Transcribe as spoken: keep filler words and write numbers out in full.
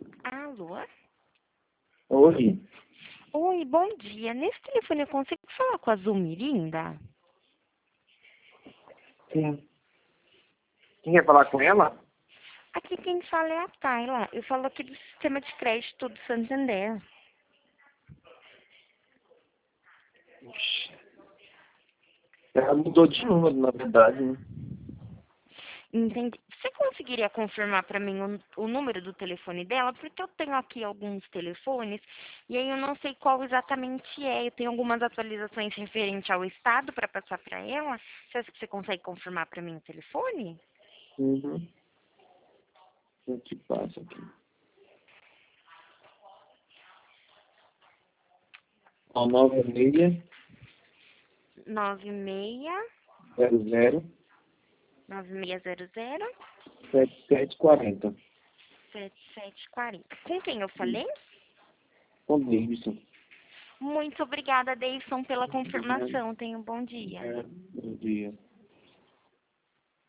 Alô? Oi, Oi, bom dia. Nesse telefone eu consigo falar com a Zulmirinda? quem, quem quer falar com ela? Aqui quem fala é a Tayla. Eu falo aqui do sistema de crédito do Santander. Ixi, ela mudou de número, na verdade, né? Entendi. Você conseguiria confirmar para mim o, o número do telefone dela? Porque eu tenho aqui alguns telefones e aí eu não sei qual exatamente é. Eu tenho algumas atualizações referente ao estado para passar para ela. Você acha que você consegue confirmar para mim o telefone? Uhum. Eu te passo aqui. Ó, nove seis Nove seis zero zero nove seis zero zero sete sete quatro zero. sete sete quatro zero. Com quem eu falei? Com Davidson. Muito obrigada, Deison, pela Obrigado. confirmação. Tenha um bom dia. É, bom dia.